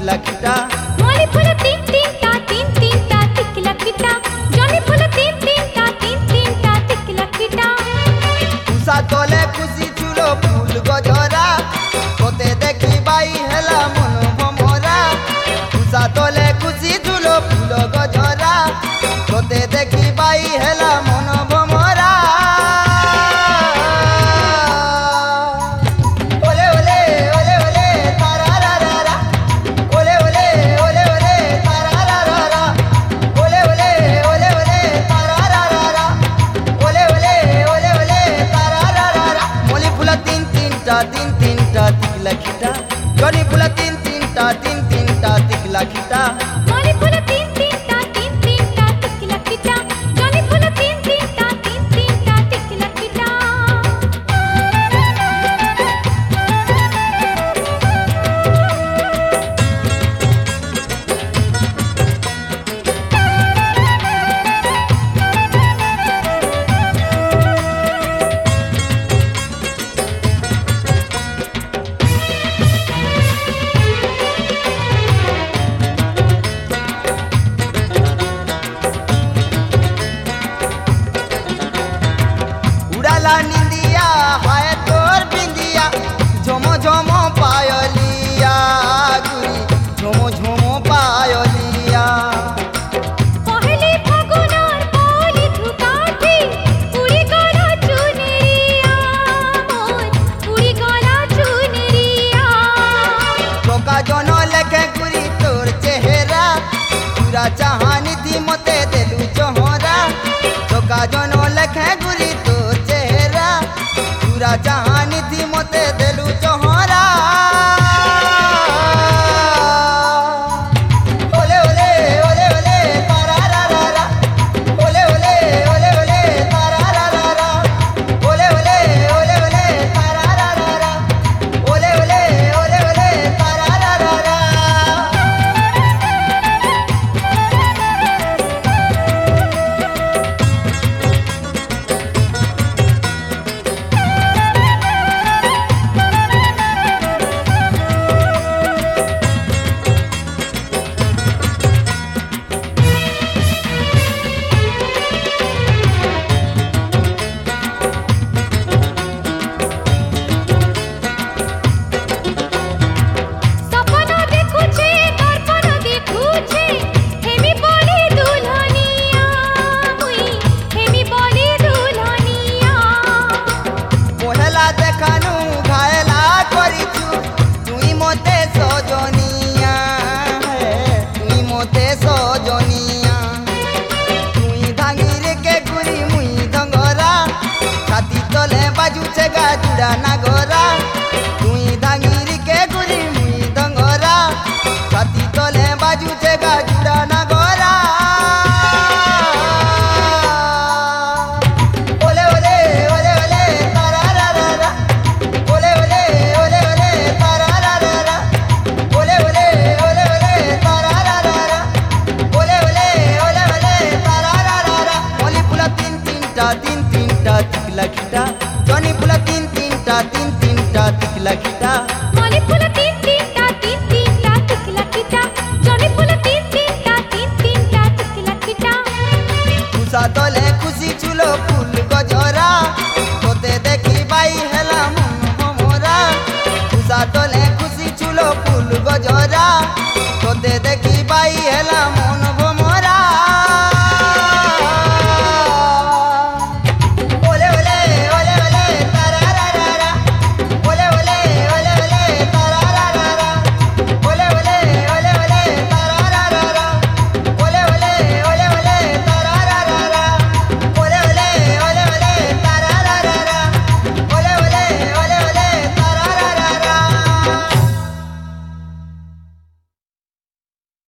टिकला खिटा मली फूल तीन तीन ता टिकला खिटा जनी फूल तीन तीन ता टिकला खिटा उषा तले खुशी चुलो फूल गजरा तोते देखी बाई हेला मन भमरा उषा तले खुशी चुलो फूल गजरा तोते देखी बाई हेला मन भमरा ओले ओले ओले ओले तारा रा रा रा ओले ओले ओले ओले तारा रा रा रा ओले ओले ओले ओले तारा रा रा रा ओले ओले ओले ओले तारा रा रा रा मोली फूला तीन तीन ता टिकला खिटा जनी फूला तीन तीन ता टिकला खिटा मली फूल तीन तीन ता टिकला खिटा जनी फूल तीन तीन ता टिकला खिटा उड़ाला निंदिया हाय तोर बिंदिया झोमो झोमो पायलिया गुरी झोमो झोमो पायलिया पहली फागुनार पहली धुकाठी उड़ी गला चुनरिया मोर उड़ी गला चुनरिया टोका जनो लेखे गुरी तोर चेहरा पूरा चाहानी थी मते देलू चोहरा टोका जनो लेखे गुरी तोर चेहरा पूरा चाहानी थी मते देलू चोहरा ओले ओले ओले ओले तारा रा रा रा ओले ओले ओले ओले तारा रा रा रा ओले ओले ओले ओले तारा रा रा रा ओले ओले ओले ओले तारा रा रा रा सपना देखुछे दर्पण देखुछे हेमी बोली दुल्हनिया हुई हेमी बोली दुल्हनिया पहला देखानु घायला करिछु तुई मोते सजनिया तुई मोते सजनिया तुई धांगिर के गुरी मुई धंगरा छाती तले बाजुचे गाजुड़ा नागरा तुई धांगिर के गुरी मुई धंगरा छाती तले बाजुचे गाजुड़ा नागरा ओले ओले ओले ओले तारा रा रा रा ओले ओले ओले ओले तारा रा रा रा ओले ओले ओले ओले तारा रा रा रा ओले ओले ओले ओले तारा रा रा रा मोली फूला तीन तीन ता टिकला खिटा जनी फूला तीन तीन ता टिकला खिटा मली फूल तीन तीन ता टिकला खिटा जनी फूल तीन तीन ता टिकला खिटा उषा तले खुशी चुलो फूल गजरा तोते देखी बाई हेला मन भमरा उषा तले खुशी चुलो फूल गजरा तोते देखी